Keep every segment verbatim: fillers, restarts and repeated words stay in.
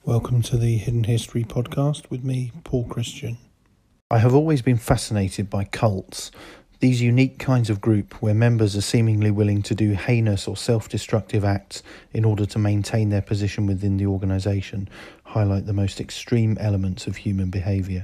Welcome to the Hidden History podcast with me, Paul Christian. I have always been fascinated by cults, these unique kinds of group where members are seemingly willing to do heinous or self-destructive acts in order to maintain their position within the organisation, highlight the most extreme elements of human behaviour.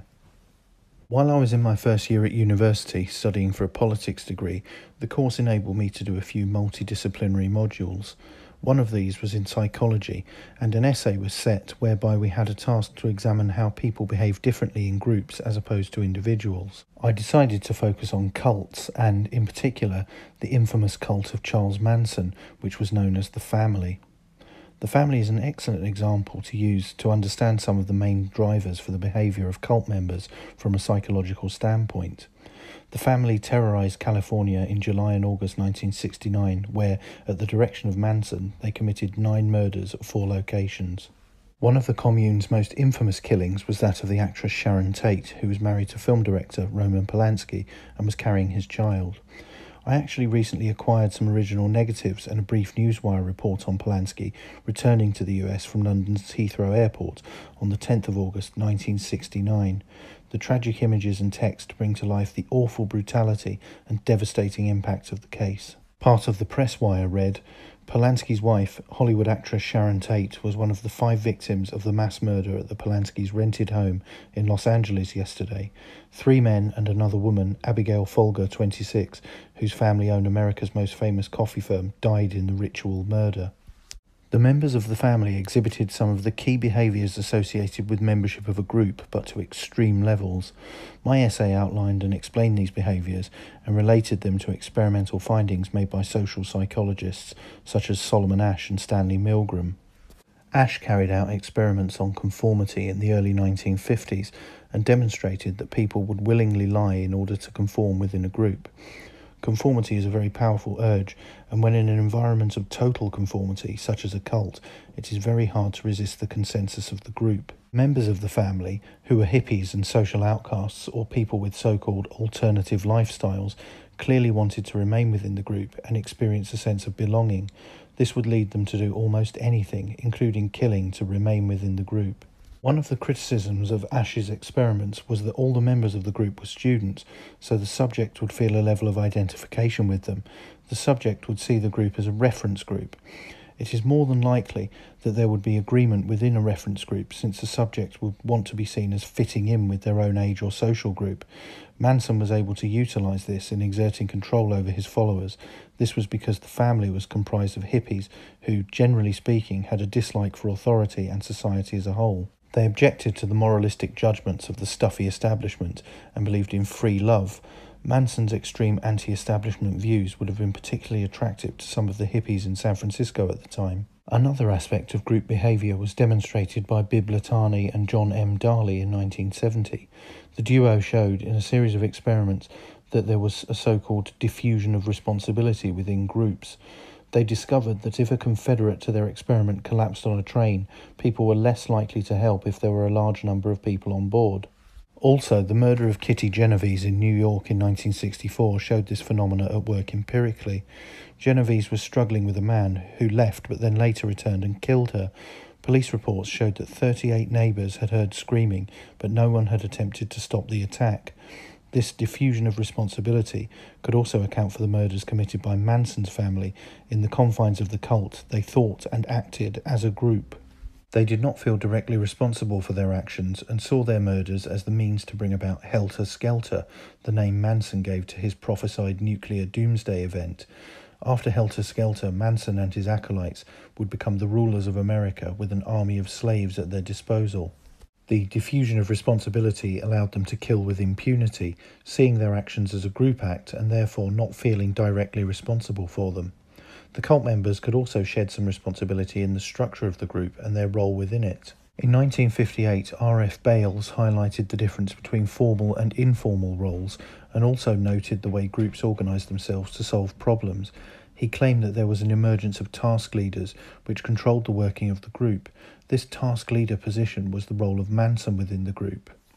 While I was in my first year at university studying for a politics degree, the course enabled me to do a few multidisciplinary modules. One of these was in psychology, and an essay was set whereby we had a task to examine how people behave differently in groups as opposed to individuals. I decided to focus on cults, and in particular the infamous cult of Charles Manson, which was known as the Family. The Family is an excellent example to use to understand some of the main drivers for the behaviour of cult members from a psychological standpoint. The Family terrorised California in July and August nineteen sixty-nine, where, at the direction of Manson, they committed nine murders at four locations. One of the commune's most infamous killings was that of the actress Sharon Tate, who was married to film director Roman Polanski and was carrying his child. I actually recently acquired some original negatives and a brief Newswire report on Polanski returning to the U S from London's Heathrow Airport on the tenth of August nineteen sixty-nine. The tragic images and text bring to life the awful brutality and devastating impact of the case. Part of the press wire read, Polanski's wife, Hollywood actress Sharon Tate, was one of the five victims of the mass murder at the Polanski's rented home in Los Angeles yesterday. Three men and another woman, Abigail Folger, twenty-six, whose family owned America's most famous coffee firm, died in the ritual murder. The members of the Family exhibited some of the key behaviours associated with membership of a group, but to extreme levels. My essay outlined and explained these behaviours and related them to experimental findings made by social psychologists such as Solomon Asch and Stanley Milgram. Asch carried out experiments on conformity in the early nineteen fifties and demonstrated that people would willingly lie in order to conform within a group. Conformity is a very powerful urge, and when in an environment of total conformity, such as a cult, it is very hard to resist the consensus of the group. Members of the Family, who were hippies and social outcasts or people with so-called alternative lifestyles, clearly wanted to remain within the group and experience a sense of belonging. This would lead them to do almost anything, including killing, to remain within the group. One of the criticisms of Asch's experiments was that all the members of the group were students, so the subject would feel a level of identification with them. The subject would see the group as a reference group. It is more than likely that there would be agreement within a reference group, since the subject would want to be seen as fitting in with their own age or social group. Manson was able to utilise this in exerting control over his followers. This was because the Family was comprised of hippies who, generally speaking, had a dislike for authority and society as a whole. They objected to the moralistic judgments of the stuffy establishment and believed in free love. Manson's extreme anti-establishment views would have been particularly attractive to some of the hippies in San Francisco at the time. Another aspect of group behaviour was demonstrated by Bibb Latany and John M. Darley in nineteen seventy. The duo showed in a series of experiments that there was a so-called diffusion of responsibility within groups. They discovered that if a confederate to their experiment collapsed on a train, people were less likely to help if there were a large number of people on board. Also, the murder of Kitty Genovese in New York in nineteen sixty-four showed this phenomena at work empirically. Genovese was struggling with a man who left but then later returned and killed her. Police reports showed that thirty-eight neighbours had heard screaming, but no one had attempted to stop the attack. This diffusion of responsibility could also account for the murders committed by Manson's family. In the confines of the cult, they thought and acted as a group. They did not feel directly responsible for their actions and saw their murders as the means to bring about Helter Skelter, the name Manson gave to his prophesied nuclear doomsday event. After Helter Skelter, Manson and his acolytes would become the rulers of America with an army of slaves at their disposal. The diffusion of responsibility allowed them to kill with impunity, seeing their actions as a group act and therefore not feeling directly responsible for them. The cult members could also shed some responsibility in the structure of the group and their role within it. In nineteen fifty-eight, R F Bales highlighted the difference between formal and informal roles and also noted the way groups organised themselves to solve problems. He claimed that there was an emergence of task leaders which controlled the working of the group. This task leader position was the role of Manson within the group.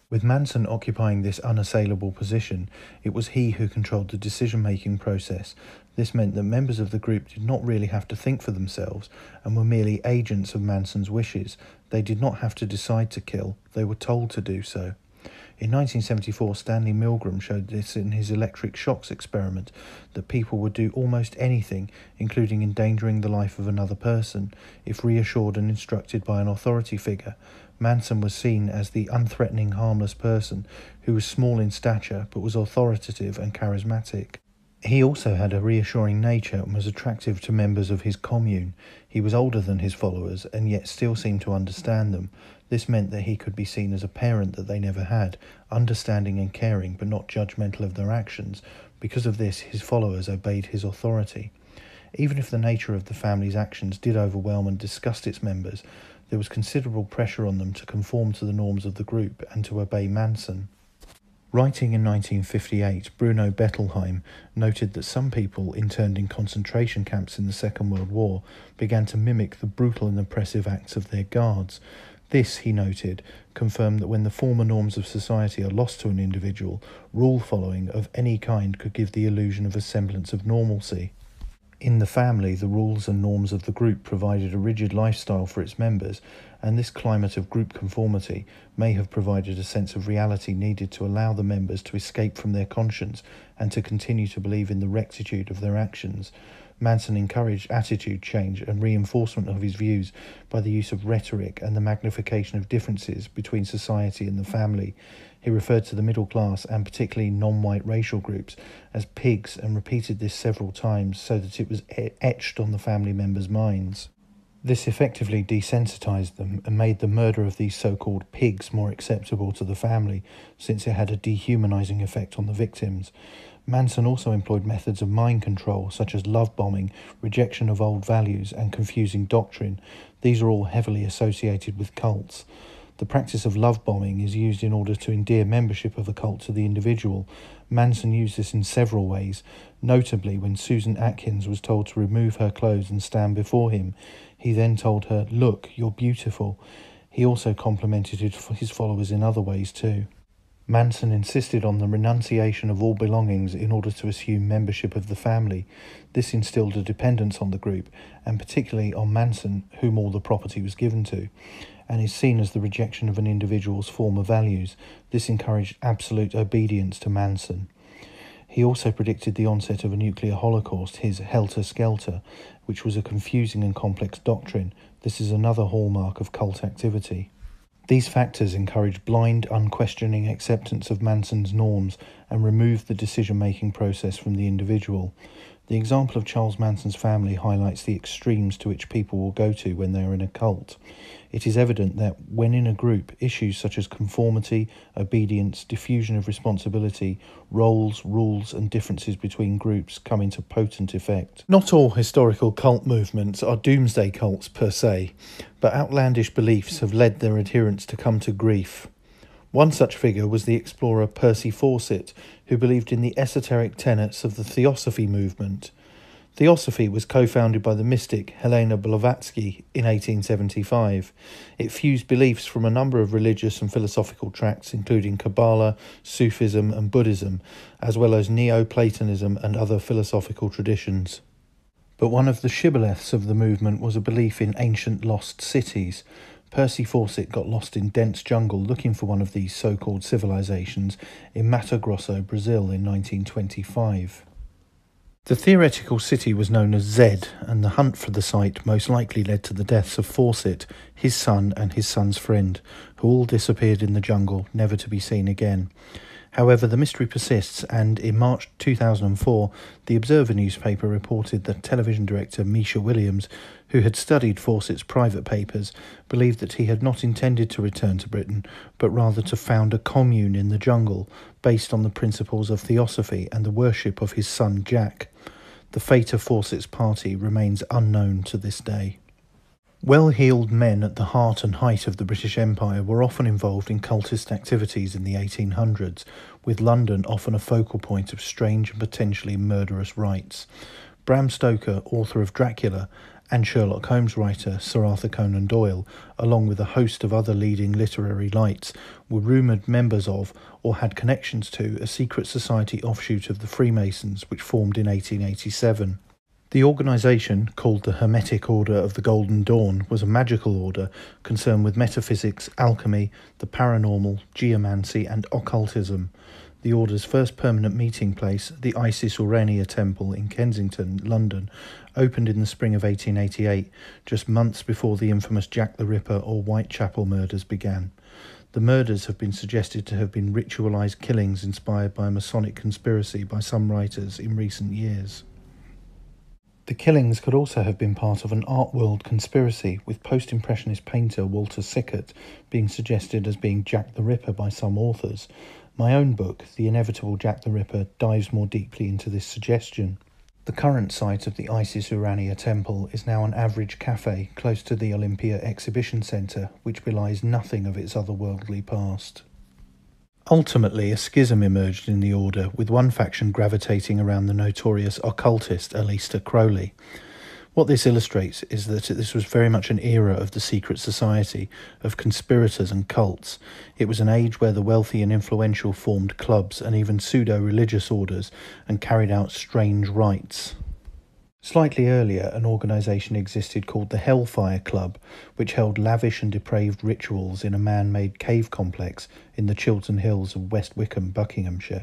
With Manson occupying this unassailable position, it was he who controlled the decision-making process. This meant that members of the group did not really have to think for themselves and were merely agents of Manson's wishes. They did not have to decide to kill, they were told to do so. In nineteen seventy-four, Stanley Milgram showed this in his electric shocks experiment, that people would do almost anything, including endangering the life of another person, if reassured and instructed by an authority figure. Manson was seen as the unthreatening, harmless person who was small in stature but was authoritative and charismatic. He also had a reassuring nature and was attractive to members of his commune. He was older than his followers and yet still seemed to understand them. This meant that he could be seen as a parent that they never had, understanding and caring but not judgmental of their actions. Because of this, his followers obeyed his authority. Even if the nature of the family's actions did overwhelm and disgust its members, there was considerable pressure on them to conform to the norms of the group and to obey Manson. Writing in nineteen fifty-eight, Bruno Bettelheim noted that some people interned in concentration camps in the Second World War began to mimic the brutal and oppressive acts of their guards. This, he noted, confirmed that when the former norms of society are lost to an individual, rule following of any kind could give the illusion of a semblance of normalcy. In the family, the rules and norms of the group provided a rigid lifestyle for its members, and this climate of group conformity may have provided a sense of reality needed to allow the members to escape from their conscience and to continue to believe in the rectitude of their actions. Manson encouraged attitude change and reinforcement of his views by the use of rhetoric and the magnification of differences between society and the family. He referred to the middle class, and particularly non-white racial groups, as pigs, and repeated this several times so that it was etched on the family members' minds. This effectively desensitized them and made the murder of these so-called pigs more acceptable to the family, since it had a dehumanizing effect on the victims. Manson also employed methods of mind control, such as love bombing, rejection of old values, and confusing doctrine. These are all heavily associated with cults. The practice of love bombing is used in order to endear membership of a cult to the individual. Manson used this in several ways, notably when Susan Atkins was told to remove her clothes and stand before him. He then told her, "Look, you're beautiful." He also complimented his followers in other ways too. Manson insisted on the renunciation of all belongings in order to assume membership of the family. This instilled a dependence on the group, and particularly on Manson, whom all the property was given to, and is seen as the rejection of an individual's former values. This encouraged absolute obedience to Manson. He also predicted the onset of a nuclear holocaust, his Helter Skelter, which was a confusing and complex doctrine. This is another hallmark of cult activity. These factors encouraged blind, unquestioning acceptance of Manson's norms and removed the decision-making process from the individual. The example of Charles Manson's family highlights the extremes to which people will go to when they are in a cult. It is evident that, when in a group, issues such as conformity, obedience, diffusion of responsibility, roles, rules, and differences between groups come into potent effect. Not all historical cult movements are doomsday cults per se, but outlandish beliefs have led their adherents to come to grief. One such figure was the explorer Percy Fawcett, who believed in the esoteric tenets of the Theosophy movement. Theosophy was co-founded by the mystic Helena Blavatsky in eighteen seventy-five. It fused beliefs from a number of religious and philosophical tracts, including Kabbalah, Sufism and Buddhism, as well as Neoplatonism and other philosophical traditions. But one of the shibboleths of the movement was a belief in ancient lost cities. Percy Fawcett got lost in dense jungle looking for one of these so-called civilizations in Mato Grosso, Brazil in nineteen twenty-five. The theoretical city was known as Zed, and the hunt for the site most likely led to the deaths of Fawcett, his son and his son's friend, who all disappeared in the jungle, never to be seen again. However, the mystery persists, and in March two thousand four, the Observer newspaper reported that television director Misha Williams, who had studied Fawcett's private papers, believed that he had not intended to return to Britain, but rather to found a commune in the jungle, based on the principles of Theosophy and the worship of his son Jack. The fate of Fawcett's party remains unknown to this day. Well-heeled men at the heart and height of the British Empire were often involved in cultist activities in the eighteen hundreds, with London often a focal point of strange and potentially murderous rites. Bram Stoker, author of Dracula, and Sherlock Holmes writer Sir Arthur Conan Doyle, along with a host of other leading literary lights, were rumoured members of or had connections to a secret society offshoot of the Freemasons which formed in eighteen eighty-seven. The organisation, called the Hermetic Order of the Golden Dawn, was a magical order concerned with metaphysics, alchemy, the paranormal, geomancy and occultism. The order's first permanent meeting place, the Isis Urania Temple in Kensington, London, opened in the spring of eighteen eighty-eight, just months before the infamous Jack the Ripper or Whitechapel murders began. The murders have been suggested to have been ritualised killings inspired by a Masonic conspiracy by some writers in recent years. The killings could also have been part of an art world conspiracy, with post-impressionist painter Walter Sickert being suggested as being Jack the Ripper by some authors. My own book, The Inevitable Jack the Ripper, dives more deeply into this suggestion. The current site of the Isis Urania Temple is now an average cafe close to the Olympia Exhibition Centre, which belies nothing of its otherworldly past. Ultimately, a schism emerged in the order, with one faction gravitating around the notorious occultist Aleister Crowley. What this illustrates is that this was very much an era of the secret society, of conspirators and cults. It was an age where the wealthy and influential formed clubs and even pseudo-religious orders and carried out strange rites. Slightly earlier, an organisation existed called the Hellfire Club, which held lavish and depraved rituals in a man-made cave complex in the Chiltern Hills of West Wickham, Buckinghamshire.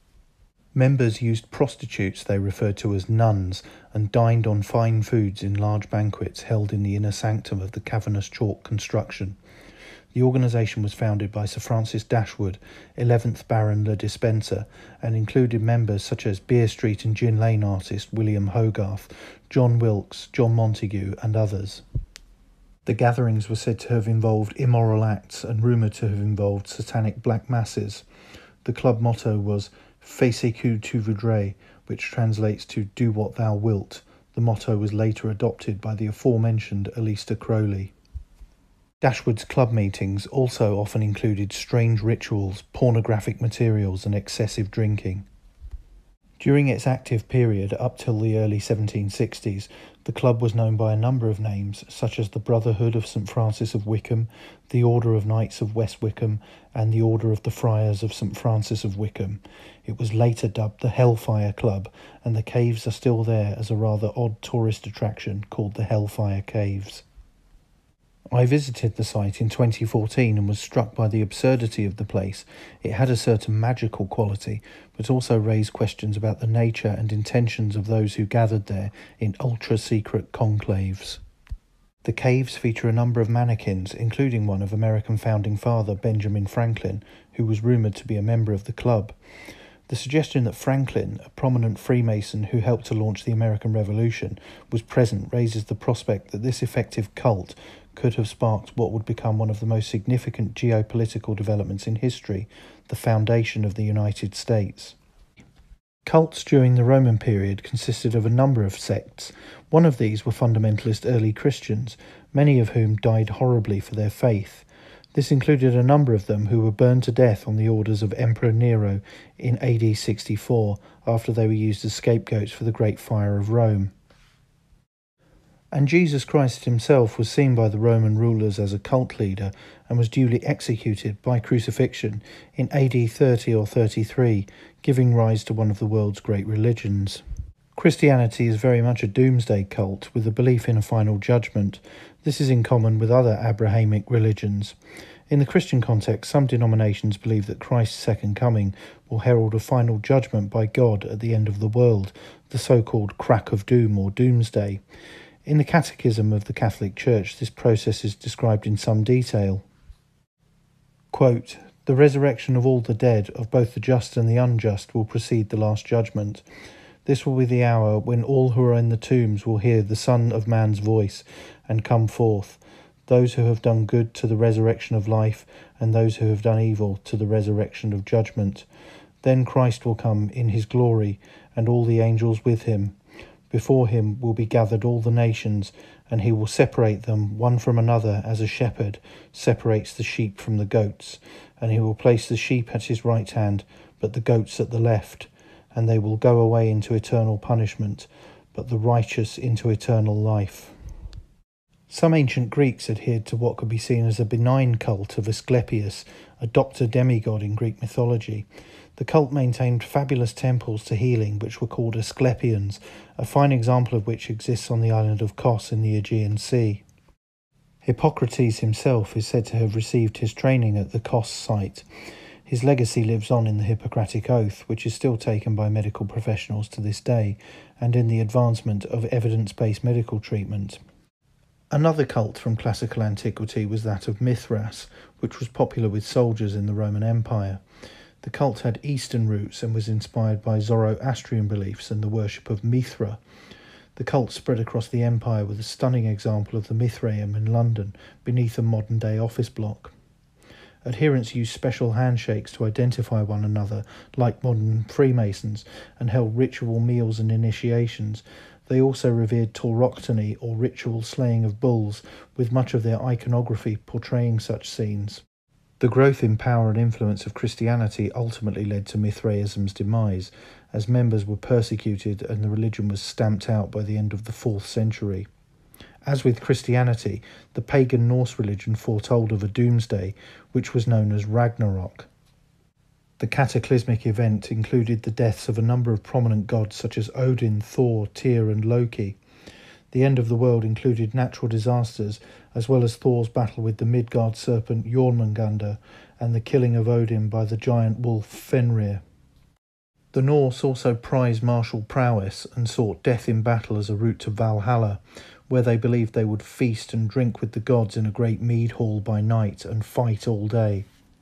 Members used prostitutes they referred to as nuns and dined on fine foods in large banquets held in the inner sanctum of the cavernous chalk construction. The organisation was founded by Sir Francis Dashwood, eleventh Baron Le Despencer, and included members such as Beer Street and Gin Lane artist William Hogarth, John Wilkes, John Montague and others. The gatherings were said to have involved immoral acts and rumoured to have involved satanic black masses. The club motto was Fais ce que tu voudrais, which translates to Do What Thou Wilt. The motto was later adopted by the aforementioned Aleister Crowley. Dashwood's club meetings also often included strange rituals, pornographic materials and excessive drinking. During its active period up till the early seventeen sixties, the club was known by a number of names, such as the Brotherhood of St Francis of Wickham, the Order of Knights of West Wickham, and the Order of the Friars of St Francis of Wickham. It was later dubbed the Hellfire Club, and the caves are still there as a rather odd tourist attraction called the Hellfire Caves. I visited the site in twenty fourteen and was struck by the absurdity of the place. It had a certain magical quality, but also raised questions about the nature and intentions of those who gathered there in ultra-secret conclaves. The caves feature a number of mannequins, including one of American founding father Benjamin Franklin, who was rumoured to be a member of the club. The suggestion that Franklin, a prominent Freemason who helped to launch the American Revolution, was present raises the prospect that this effective cult could have sparked what would become one of the most significant geopolitical developments in history, the foundation of the United States. Cults during the Roman period consisted of a number of sects. One of these were fundamentalist early Christians, many of whom died horribly for their faith. This included a number of them who were burned to death on the orders of Emperor Nero in A D sixty-four, after they were used as scapegoats for the Great Fire of Rome. And Jesus Christ himself was seen by the Roman rulers as a cult leader and was duly executed by crucifixion in A D thirty or thirty-three, giving rise to one of the world's great religions. Christianity is very much a doomsday cult with a belief in a final judgment. This is in common with other Abrahamic religions. In the Christian context, some denominations believe that Christ's second coming will herald a final judgment by God at the end of the world, the so-called crack of doom or doomsday. In the Catechism of the Catholic Church, this process is described in some detail. Quote, "The resurrection of all the dead, of both the just and the unjust, will precede the last judgment. This will be the hour when all who are in the tombs will hear the Son of Man's voice and come forth, those who have done good to the resurrection of life, and those who have done evil to the resurrection of judgment. Then Christ will come in his glory, and all the angels with him. Before him will be gathered all the nations, and he will separate them one from another as a shepherd separates the sheep from the goats. And he will place the sheep at his right hand, but the goats at the left. And they will go away into eternal punishment, but the righteous into eternal life." Some ancient Greeks adhered to what could be seen as a benign cult of Asclepius, a doctor demigod in Greek mythology. The cult maintained fabulous temples to healing which were called Asclepians, a fine example of which exists on the island of Kos in the Aegean Sea. Hippocrates himself is said to have received his training at the Kos site. His legacy lives on in the Hippocratic Oath, which is still taken by medical professionals to this day, and in the advancement of evidence-based medical treatment. Another cult from classical antiquity was that of Mithras, which was popular with soldiers in the Roman Empire. The cult had Eastern roots and was inspired by Zoroastrian beliefs and the worship of Mithra. The cult spread across the empire with a stunning example of the Mithraeum in London, beneath a modern-day office block. Adherents used special handshakes to identify one another, like modern Freemasons, and held ritual meals and initiations. They also revered tauroctony, or ritual slaying of bulls, with much of their iconography portraying such scenes. The growth in power and influence of Christianity ultimately led to Mithraism's demise, as members were persecuted and the religion was stamped out by the end of the fourth century. As with Christianity, the pagan Norse religion foretold of a doomsday, which was known as Ragnarok. The cataclysmic event included the deaths of a number of prominent gods such as Odin, Thor, Tyr and Loki. The end of the world included natural disasters, as well as Thor's battle with the Midgard serpent Jormungandr and the killing of Odin by the giant wolf Fenrir. The Norse also prized martial prowess and sought death in battle as a route to Valhalla, where they believed they would feast and drink with the gods in a great mead hall by night and fight all day.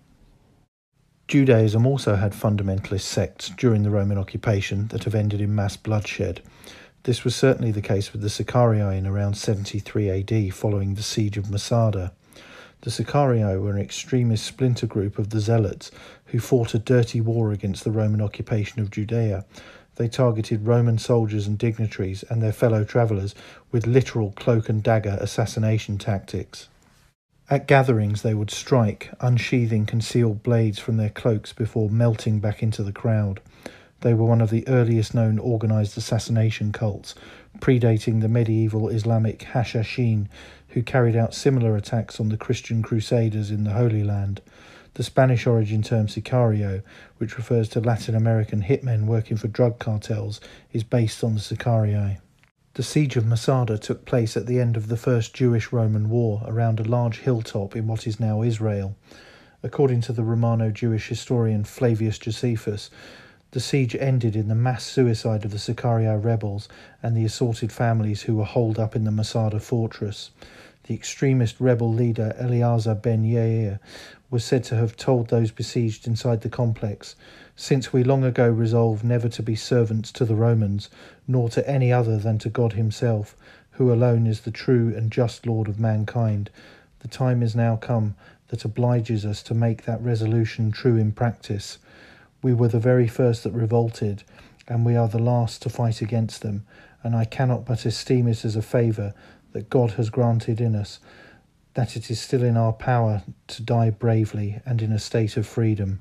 Judaism also had fundamentalist sects during the Roman occupation that have ended in mass bloodshed. This was certainly the case with the Sicarii in around seventy-three A D following the siege of Masada. The Sicarii were an extremist splinter group of the Zealots who fought a dirty war against the Roman occupation of Judea. They targeted Roman soldiers and dignitaries and their fellow travellers with literal cloak and dagger assassination tactics. At gatherings they would strike, unsheathing concealed blades from their cloaks before melting back into the crowd. They were one of the earliest known organised assassination cults, predating the medieval Islamic Hashashin, who carried out similar attacks on the Christian crusaders in the Holy Land. The Spanish origin term sicario, which refers to Latin American hitmen working for drug cartels, is based on the Sicarii. The siege of Masada took place at the end of the First Jewish-Roman War around a large hilltop in what is now Israel. According to the Romano-Jewish historian Flavius Josephus, the siege ended in the mass suicide of the Sicarii rebels and the assaulted families who were holed up in the Masada fortress. The extremist rebel leader Eleazar ben Yair was said to have told those besieged inside the complex, "Since we long ago resolved never to be servants to the Romans, nor to any other than to God himself, who alone is the true and just Lord of mankind, the time is now come that obliges us to make that resolution true in practice. We were the very first that revolted, and we are the last to fight against them, and I cannot but esteem it as a favour that God has granted in us, that it is still in our power to die bravely and in a state of freedom."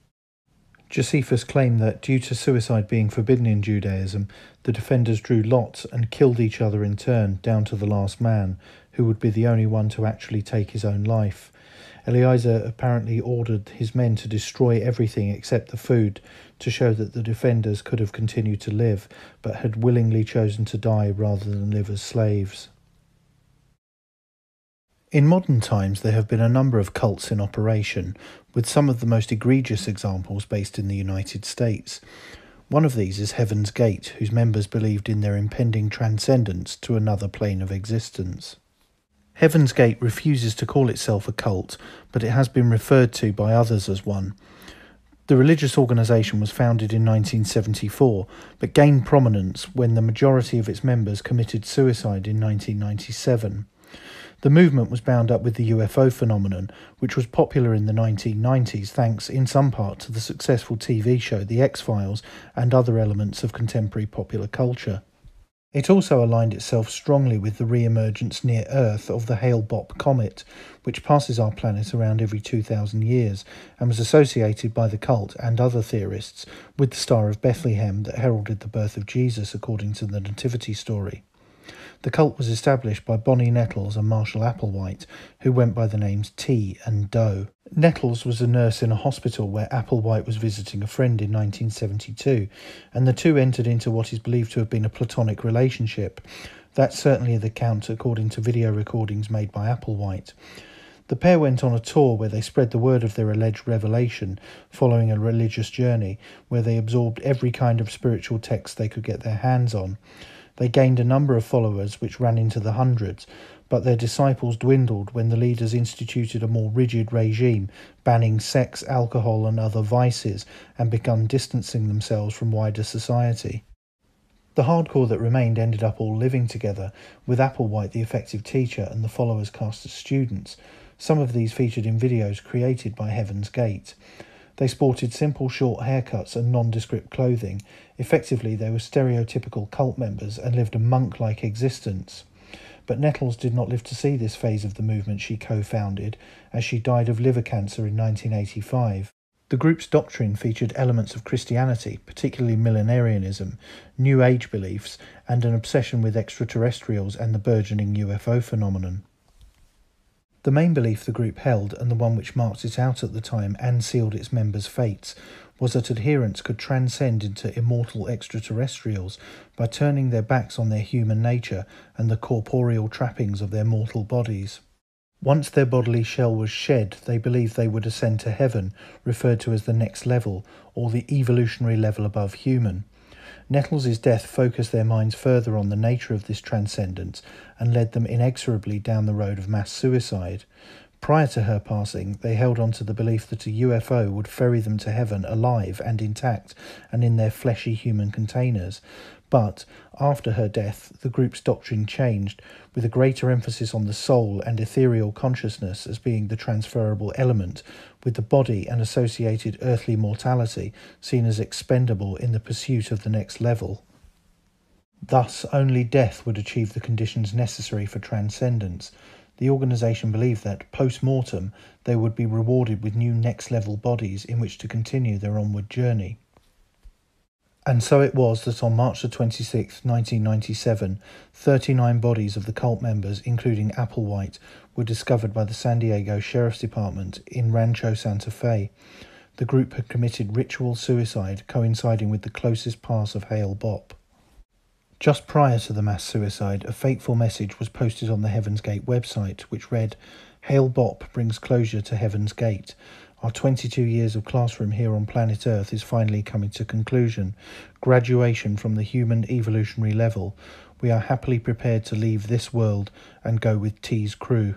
Josephus claimed that, due to suicide being forbidden in Judaism, the defenders drew lots and killed each other in turn, down to the last man, who would be the only one to actually take his own life. Eleazar apparently ordered his men to destroy everything except the food, to show that the defenders could have continued to live, but had willingly chosen to die rather than live as slaves. In modern times there have been a number of cults in operation, with some of the most egregious examples based in the United States. One of these is Heaven's Gate, whose members believed in their impending transcendence to another plane of existence. Heaven's Gate refuses to call itself a cult, but it has been referred to by others as one. The religious organisation was founded in nineteen seventy-four, but gained prominence when the majority of its members committed suicide in nineteen ninety-seven. The movement was bound up with the U F O phenomenon, which was popular in the nineteen nineties thanks in some part to the successful T V show The X-Files and other elements of contemporary popular culture. It also aligned itself strongly with the re-emergence near Earth of the Hale-Bopp comet, which passes our planet around every two thousand years, and was associated by the cult and other theorists with the Star of Bethlehem that heralded the birth of Jesus according to the Nativity story. The cult was established by Bonnie Nettles and Marshall Applewhite, who went by the names T and Doe. Nettles was a nurse in a hospital where Applewhite was visiting a friend in nineteen seventy-two, and the two entered into what is believed to have been a platonic relationship. That's certainly the account according to video recordings made by Applewhite. The pair went on a tour where they spread the word of their alleged revelation, following a religious journey where they absorbed every kind of spiritual text they could get their hands on. They gained a number of followers which ran into the hundreds, but their disciples dwindled when the leaders instituted a more rigid regime, banning sex, alcohol and other vices, and begun distancing themselves from wider society. The hardcore that remained ended up all living together, with Applewhite the effective teacher and the followers cast as students. Some of these featured in videos created by Heaven's Gate. They sported simple short haircuts and nondescript clothing. Effectively, they were stereotypical cult members and lived a monk-like existence. But Nettles did not live to see this phase of the movement she co-founded, as she died of liver cancer in nineteen eighty-five. The group's doctrine featured elements of Christianity, particularly millenarianism, New Age beliefs, and an obsession with extraterrestrials and the burgeoning U F O phenomenon. The main belief the group held, and the one which marked it out at the time and sealed its members' fates, was that adherents could transcend into immortal extraterrestrials by turning their backs on their human nature and the corporeal trappings of their mortal bodies. Once their bodily shell was shed, they believed they would ascend to heaven, referred to as the next level, or the evolutionary level above human. Nettles' death focused their minds further on the nature of this transcendence and led them inexorably down the road of mass suicide. Prior to her passing, they held on to the belief that a U F O would ferry them to heaven alive and intact and in their fleshy human containers. But, after her death, the group's doctrine changed, with a greater emphasis on the soul and ethereal consciousness as being the transferable element, with the body and associated earthly mortality seen as expendable in the pursuit of the next level. Thus, only death would achieve the conditions necessary for transcendence. The organisation believed that, post-mortem, they would be rewarded with new next-level bodies in which to continue their onward journey. And so it was that on March the twenty-sixth, nineteen ninety-seven, thirty-nine bodies of the cult members, including Applewhite, were discovered by the San Diego Sheriff's Department in Rancho Santa Fe. The group had committed ritual suicide, coinciding with the closest pass of Hale Bopp. Just prior to the mass suicide, a fateful message was posted on the Heaven's Gate website, which read, "Hale Bopp brings closure to Heaven's Gate. Our twenty-two years of classroom here on planet Earth is finally coming to conclusion. Graduation from the human evolutionary level. We are happily prepared to leave this world and go with T's crew."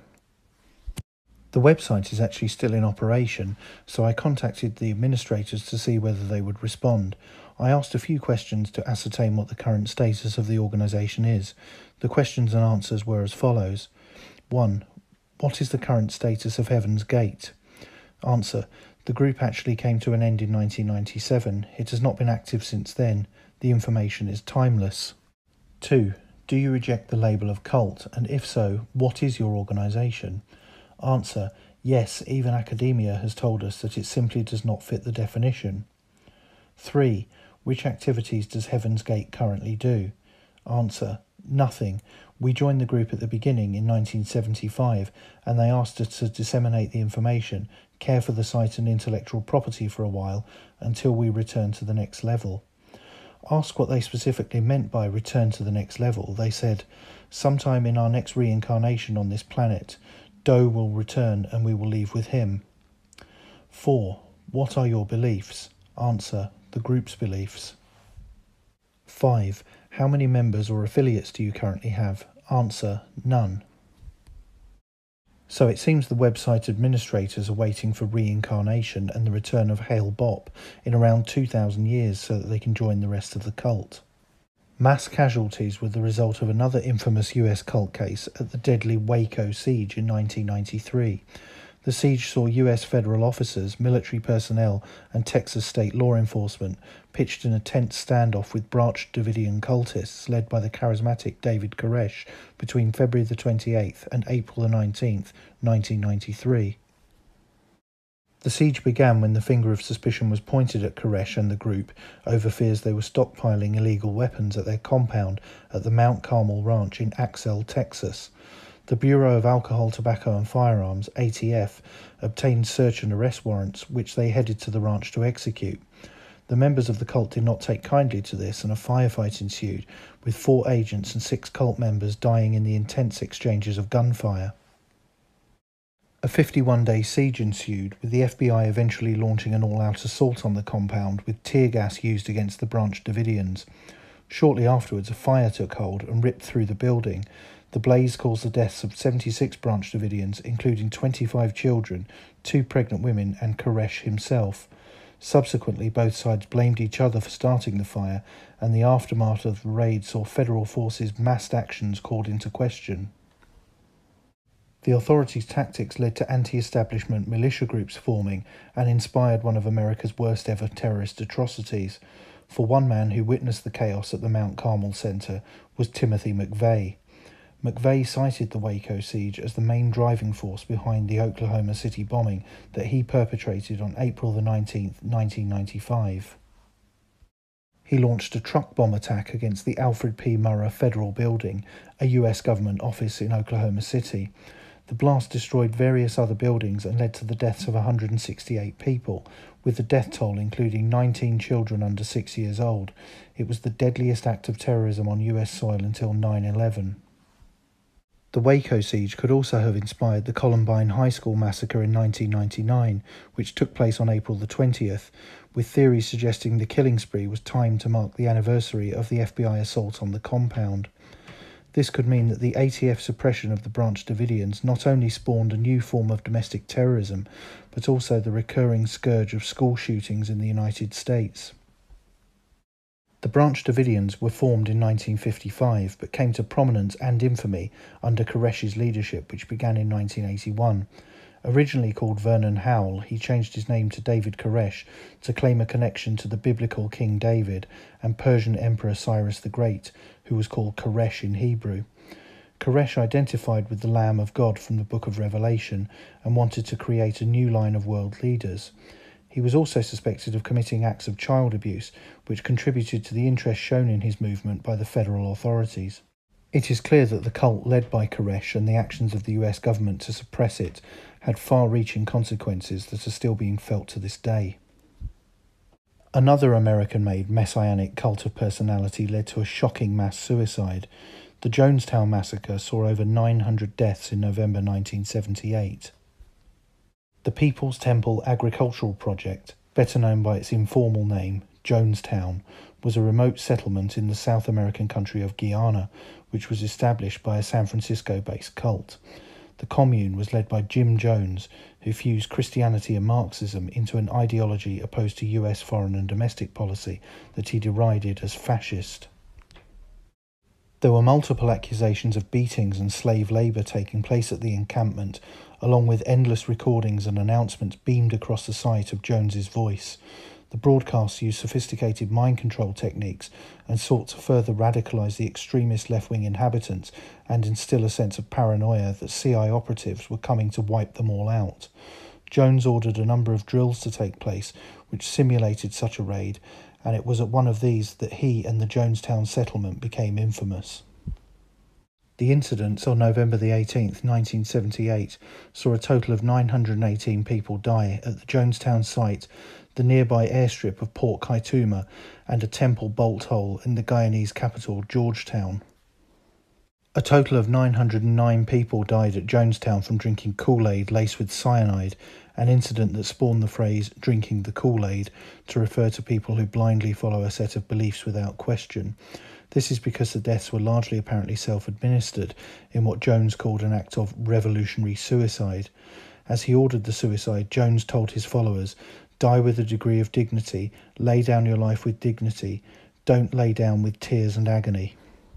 The website is actually still in operation, so I contacted the administrators to see whether they would respond. I asked a few questions to ascertain what the current status of the organisation is. The questions and answers were as follows. one. What is the current status of Heaven's Gate? Answer. The group actually came to an end in nineteen ninety-seven. It has not been active since then. The information is timeless. two. Do you reject the label of cult? And if so, what is your organisation? Answer. Yes, even academia has told us that it simply does not fit the definition. three. Which activities does Heaven's Gate currently do? Answer. Nothing. We joined the group at the beginning in nineteen seventy-five, and they asked us to disseminate the information, care for the site and intellectual property for a while, until we return to the next level. Asked what they specifically meant by return to the next level, they said, sometime in our next reincarnation on this planet, Doe will return and we will leave with him. four. What are your beliefs? Answer. The group's beliefs. five. How many members or affiliates do you currently have? Answer. None. So it seems the website administrators are waiting for reincarnation and the return of Hale Bopp in around two thousand years so that they can join the rest of the cult. Mass casualties were the result of another infamous U S cult case at the deadly Waco siege in nineteen ninety-three. The siege saw U S federal officers, military personnel and Texas state law enforcement pitched in a tense standoff with Branch Davidian cultists led by the charismatic David Koresh between February the twenty-eighth and April the nineteenth, nineteen ninety-three. The siege began when the finger of suspicion was pointed at Koresh and the group over fears they were stockpiling illegal weapons at their compound at the Mount Carmel Ranch in Axel, Texas. The Bureau of Alcohol, Tobacco and Firearms, A T F, obtained search and arrest warrants, which they headed to the ranch to execute. The members of the cult did not take kindly to this, and a firefight ensued, with four agents and six cult members dying in the intense exchanges of gunfire. A fifty-one day siege ensued, with the F B I eventually launching an all-out assault on the compound, with tear gas used against the Branch Davidians. Shortly afterwards, a fire took hold and ripped through the building. The blaze caused the deaths of seventy-six Branch Davidians, including twenty-five children, two pregnant women, and Koresh himself. Subsequently, both sides blamed each other for starting the fire, and the aftermath of the raid saw federal forces' massed actions called into question. The authorities' tactics led to anti-establishment militia groups forming and inspired one of America's worst ever terrorist atrocities. For one man who witnessed the chaos at the Mount Carmel Center was Timothy McVeigh. McVeigh cited the Waco siege as the main driving force behind the Oklahoma City bombing that he perpetrated on April the nineteenth, nineteen ninety-five. He launched a truck bomb attack against the Alfred P. Murrah Federal Building, a U S government office in Oklahoma City. The blast destroyed various other buildings and led to the deaths of one hundred sixty-eight people, with the death toll including nineteen children under six years old. It was the deadliest act of terrorism on U S soil until nine eleven. The Waco siege could also have inspired the Columbine High School massacre in nineteen ninety-nine, which took place on April the twentieth, with theories suggesting the killing spree was timed to mark the anniversary of the F B I assault on the compound. This could mean that the A T F suppression of the Branch Davidians not only spawned a new form of domestic terrorism, but also the recurring scourge of school shootings in the United States. The Branch Davidians were formed in nineteen fifty-five, but came to prominence and infamy under Koresh's leadership, which began in nineteen eighty-one. Originally called Vernon Howell, he changed his name to David Koresh to claim a connection to the biblical King David and Persian Emperor Cyrus the Great, who was called Koresh in Hebrew. Koresh identified with the Lamb of God from the Book of Revelation and wanted to create a new line of world leaders. He was also suspected of committing acts of child abuse, which contributed to the interest shown in his movement by the federal authorities. It is clear that the cult led by Koresh and the actions of the U S government to suppress it had far-reaching consequences that are still being felt to this day. Another American-made messianic cult of personality led to a shocking mass suicide. The Jonestown Massacre saw over nine hundred deaths in November nineteen seventy-eight. The People's Temple Agricultural Project, better known by its informal name, Jonestown, was a remote settlement in the South American country of Guyana, which was established by a San Francisco-based cult. The commune was led by Jim Jones, who fused Christianity and Marxism into an ideology opposed to U S foreign and domestic policy that he derided as fascist. There were multiple accusations of beatings and slave labour taking place at the encampment, along with endless recordings and announcements beamed across the site of Jones's voice. The broadcasts used sophisticated mind control techniques and sought to further radicalise the extremist left-wing inhabitants and instill a sense of paranoia that C I operatives were coming to wipe them all out. Jones ordered a number of drills to take place which simulated such a raid, and it was at one of these that he and the Jonestown settlement became infamous. The incidents on November the eighteenth, nineteen seventy-eight, saw a total of nine hundred eighteen people die at the Jonestown site, the nearby airstrip of Port Kaituma, and a temple bolt hole in the Guyanese capital, Georgetown. A total of nine hundred nine people died at Jonestown from drinking Kool-Aid laced with cyanide, an incident that spawned the phrase "drinking the Kool-Aid" to refer to people who blindly follow a set of beliefs without question. This is because the deaths were largely apparently self-administered in what Jones called an act of revolutionary suicide. As he ordered the suicide, Jones told his followers, "Die with a degree of dignity, lay down your life with dignity, don't lay down with tears and agony."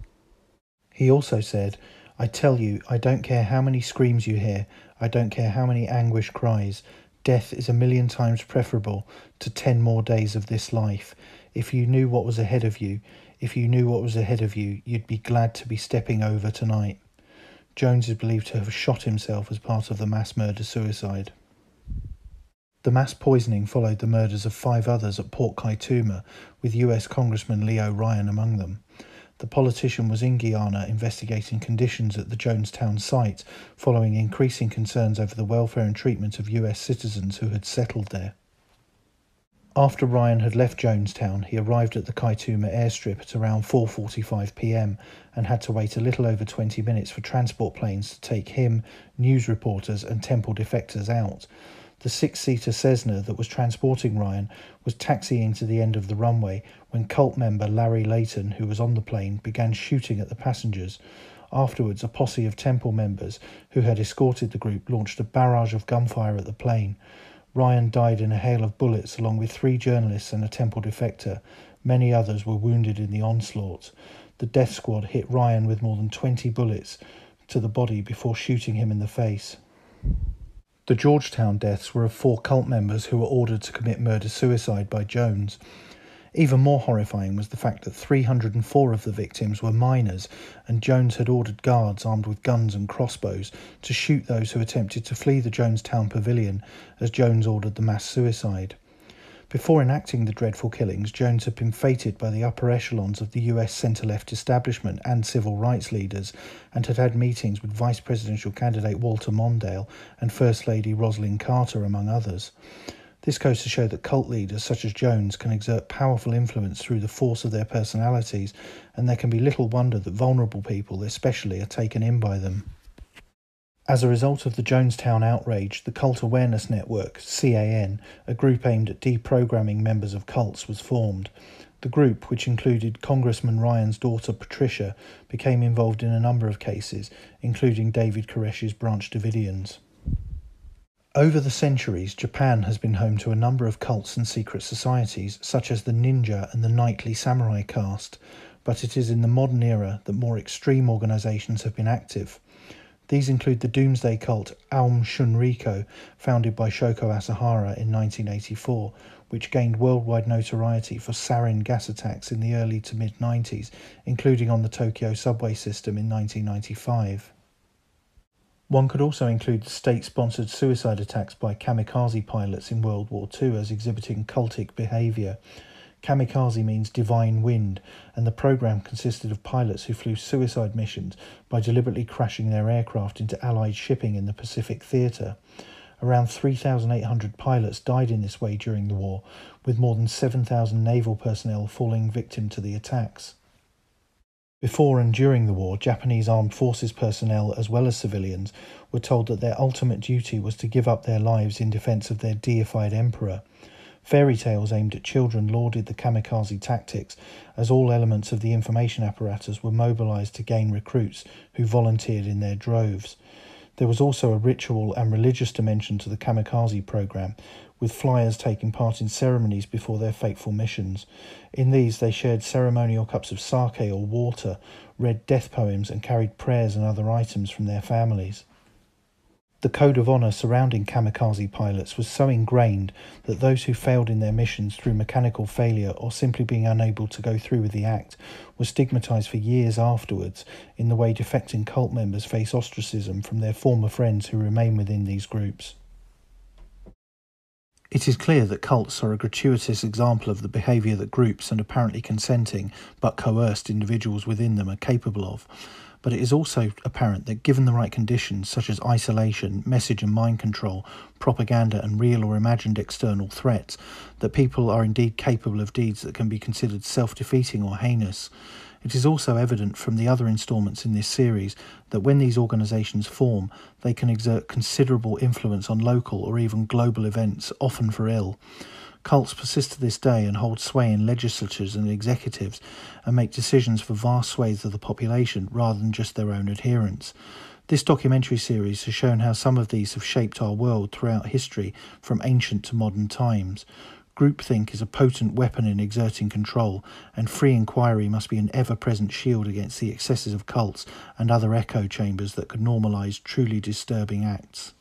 He also said, "I tell you, I don't care how many screams you hear, I don't care how many anguish cries, death is a million times preferable to ten more days of this life. If you knew what was ahead of you, if you knew what was ahead of you, you'd be glad to be stepping over tonight." Jones is believed to have shot himself as part of the mass murder-suicide. The mass poisoning followed the murders of five others at Port Kaituma, with U S Congressman Leo Ryan among them. The politician was in Guyana investigating conditions at the Jonestown site, following increasing concerns over the welfare and treatment of U S citizens who had settled there. After Ryan had left Jonestown, he arrived at the Kaituma airstrip at around four forty-five p m and had to wait a little over twenty minutes for transport planes to take him, news reporters and temple defectors out. The six-seater Cessna that was transporting Ryan was taxiing to the end of the runway when cult member Larry Layton, who was on the plane, began shooting at the passengers. Afterwards, a posse of temple members who had escorted the group launched a barrage of gunfire at the plane. Ryan died in a hail of bullets along with three journalists and a temple defector. Many others were wounded in the onslaught. The death squad hit Ryan with more than twenty bullets to the body before shooting him in the face. The Georgetown deaths were of four cult members who were ordered to commit murder-suicide by Jones. Even more horrifying was the fact that three hundred four of the victims were minors, and Jones had ordered guards armed with guns and crossbows to shoot those who attempted to flee the Jonestown pavilion, as Jones ordered the mass suicide. Before enacting the dreadful killings, Jones had been feted by the upper echelons of the U S centre-left establishment and civil rights leaders, and had had meetings with vice presidential candidate Walter Mondale and First Lady Rosalind Carter, among others. This goes to show that cult leaders such as Jones can exert powerful influence through the force of their personalities, and there can be little wonder that vulnerable people especially are taken in by them. As a result of the Jonestown outrage, the Cult Awareness Network, C A N, a group aimed at deprogramming members of cults, was formed. The group, which included Congressman Ryan's daughter Patricia, became involved in a number of cases, including David Koresh's Branch Davidians. Over the centuries, Japan has been home to a number of cults and secret societies, such as the ninja and the knightly samurai caste, but it is in the modern era that more extreme organisations have been active. These include the doomsday cult Aum Shinrikyo, founded by Shoko Asahara in nineteen eighty-four, which gained worldwide notoriety for sarin gas attacks in the early to mid nineties, including on the Tokyo subway system in nineteen ninety-five. One could also include the state-sponsored suicide attacks by kamikaze pilots in World War Two as exhibiting cultic behaviour. Kamikaze means divine wind, and the program consisted of pilots who flew suicide missions by deliberately crashing their aircraft into Allied shipping in the Pacific Theatre. Around three thousand eight hundred pilots died in this way during the war, with more than seven thousand naval personnel falling victim to the attacks. Before and during the war, Japanese armed forces personnel, as well as civilians, were told that their ultimate duty was to give up their lives in defence of their deified emperor. Fairy tales aimed at children lauded the kamikaze tactics, as all elements of the information apparatus were mobilised to gain recruits who volunteered in their droves. There was also a ritual and religious dimension to the kamikaze program, with flyers taking part in ceremonies before their fateful missions. In these, they shared ceremonial cups of sake or water, read death poems, and carried prayers and other items from their families. The code of honour surrounding kamikaze pilots was so ingrained that those who failed in their missions through mechanical failure or simply being unable to go through with the act were stigmatised for years afterwards, in the way defecting cult members face ostracism from their former friends who remain within these groups. It is clear that cults are a gratuitous example of the behaviour that groups and apparently consenting but coerced individuals within them are capable of. But it is also apparent that given the right conditions, such as isolation, message and mind control, propaganda and real or imagined external threats, that people are indeed capable of deeds that can be considered self-defeating or heinous. It is also evident from the other instalments in this series that when these organisations form, they can exert considerable influence on local or even global events, often for ill. Cults persist to this day and hold sway in legislatures and executives and make decisions for vast swathes of the population rather than just their own adherents. This documentary series has shown how some of these have shaped our world throughout history from ancient to modern times. Groupthink is a potent weapon in exerting control, and free inquiry must be an ever-present shield against the excesses of cults and other echo chambers that could normalise truly disturbing acts.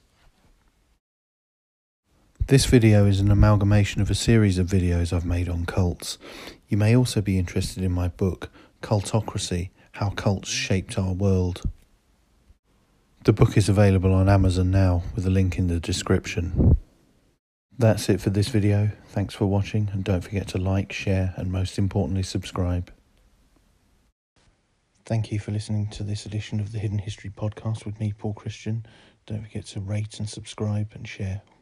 This video is an amalgamation of a series of videos I've made on cults. You may also be interested in my book, Cultocracy: How Cults Shaped Our World. The book is available on Amazon now, with a link in the description. That's it for this video. Thanks for watching, and don't forget to like, share, and most importantly, subscribe. Thank you for listening to this edition of the Hidden History Podcast with me, Paul Christian. Don't forget to rate and subscribe and share.